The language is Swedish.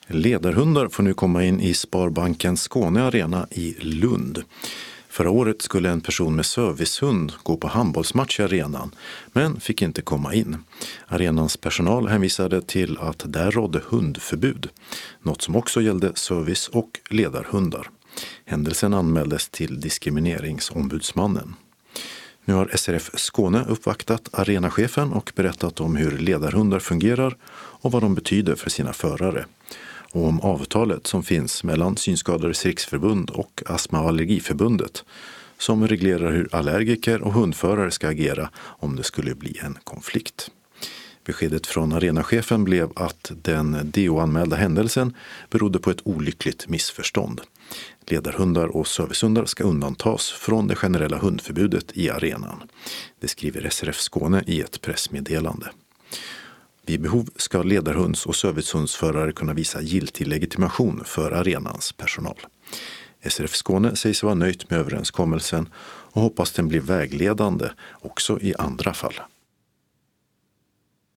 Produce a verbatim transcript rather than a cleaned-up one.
Ledarhundar får nu komma in i Sparbanken Skåne Arena i Lund. Förra året skulle en person med servicehund gå på handbollsmatch i arenan, men fick inte komma in. Arenans personal hänvisade till att där rådde hundförbud, något som också gällde service- och ledarhundar. Händelsen anmäldes till diskrimineringsombudsmannen. Nu har S R F Skåne uppvaktat arenachefen och berättat om hur ledarhundar fungerar och vad de betyder för sina förare. Och om avtalet som finns mellan Synskadades riksförbund och Astma- och allergiförbundet som reglerar hur allergiker och hundförare ska agera om det skulle bli en konflikt. Beskedet från arenachefen blev att den D O-anmälda händelsen berodde på ett olyckligt missförstånd. Ledarhundar och servicehundar ska undantas från det generella hundförbudet i arenan. Det skriver S R F Skåne i ett pressmeddelande. Vid behov ska ledarhunds- och servicehundsförare kunna visa giltig legitimation för arenans personal. S R F Skåne säger sig vara nöjt med överenskommelsen och hoppas den blir vägledande också i andra fall.